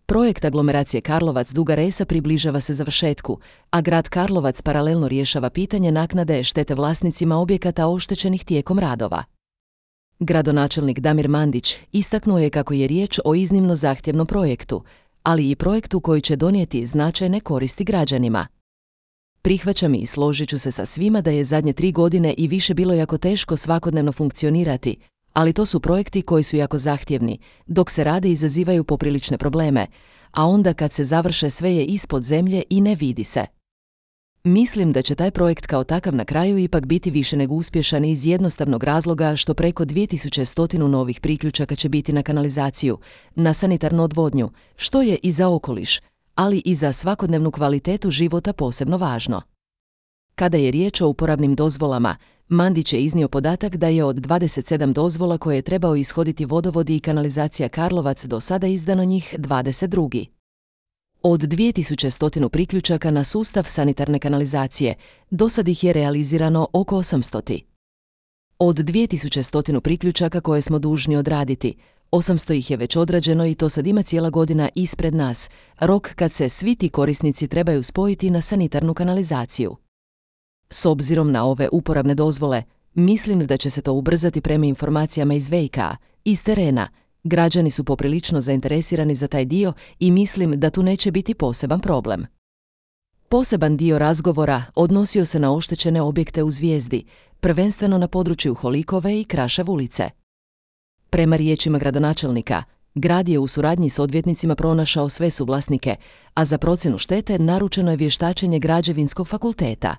Projekt aglomeracije Karlovac Duga Resa približava se završetku, a grad Karlovac paralelno rješava pitanje naknade štete vlasnicima objekata oštećenih tijekom radova. Gradonačelnik Damir Mandić istaknuo je kako je riječ o iznimno zahtjevnom projektu, ali i projektu koji će donijeti značajne koristi građanima. Prihvaćam i složit ću se sa svima da je zadnje 3 godine i više bilo jako teško svakodnevno funkcionirati, ali to su projekti koji su jako zahtjevni, dok se rade izazivaju poprilične probleme, a onda kad se završe sve je ispod zemlje i ne vidi se. Mislim da će taj projekt kao takav na kraju ipak biti više nego uspješan iz jednostavnog razloga što preko 2100 novih priključaka će biti na kanalizaciju, na sanitarnu odvodnju, što je i za okoliš, ali i za svakodnevnu kvalitetu života posebno važno. Kada je riječ o uporabnim dozvolama, Mandić je iznio podatak da je od 27 dozvola koje je trebao ishoditi vodovod i kanalizacija Karlovac do sada izdano njih 22. Od 2100 priključaka na sustav sanitarne kanalizacije, do sad ih je realizirano oko 800. Od 2100 priključaka koje smo dužni odraditi, 800 ih je već odrađeno i to sad ima cijela godina ispred nas, rok kad se svi ti korisnici trebaju spojiti na sanitarnu kanalizaciju. S obzirom na ove uporabne dozvole, mislim da će se to ubrzati prema informacijama iz VK-a, iz terena. Građani su poprilično zainteresirani za taj dio i mislim da tu neće biti poseban problem. Poseban dio razgovora odnosio se na oštećene objekte u Zvijezdi, prvenstveno na području Holikove i Krašev ulice. Prema riječima gradonačelnika, grad je u suradnji s odvjetnicima pronašao sve suvlasnike, a za procjenu štete naručeno je vještačenje Građevinskog fakulteta.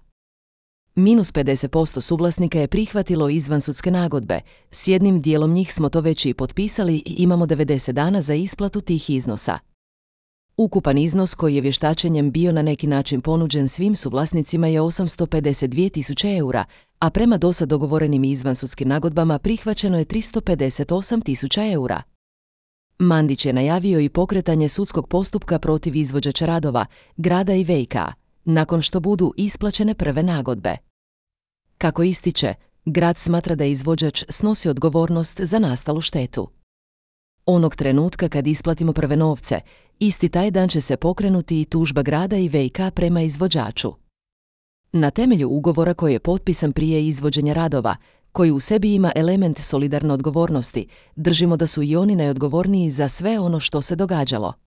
-50% suvlasnika je prihvatilo izvansudske nagodbe, s jednim dijelom njih smo to već i potpisali i imamo 90 dana za isplatu tih iznosa. Ukupan iznos koji je vještačenjem bio na neki način ponuđen svim suvlasnicima je 852.000 eura, a prema dosad dogovorenim izvansudskim nagodbama prihvaćeno je 358.000 eura. Mandić je najavio i pokretanje sudskog postupka protiv izvođača radova, grada i VK-a, nakon što budu isplaćene prve nagodbe. Kako ističe, grad smatra da izvođač snosi odgovornost za nastalu štetu. Onog trenutka kad isplatimo prve novce, isti taj dan će se pokrenuti i tužba grada i VK prema izvođaču. Na temelju ugovora koji je potpisan prije izvođenja radova, koji u sebi ima element solidarne odgovornosti, držimo da su i oni najodgovorniji za sve ono što se događalo.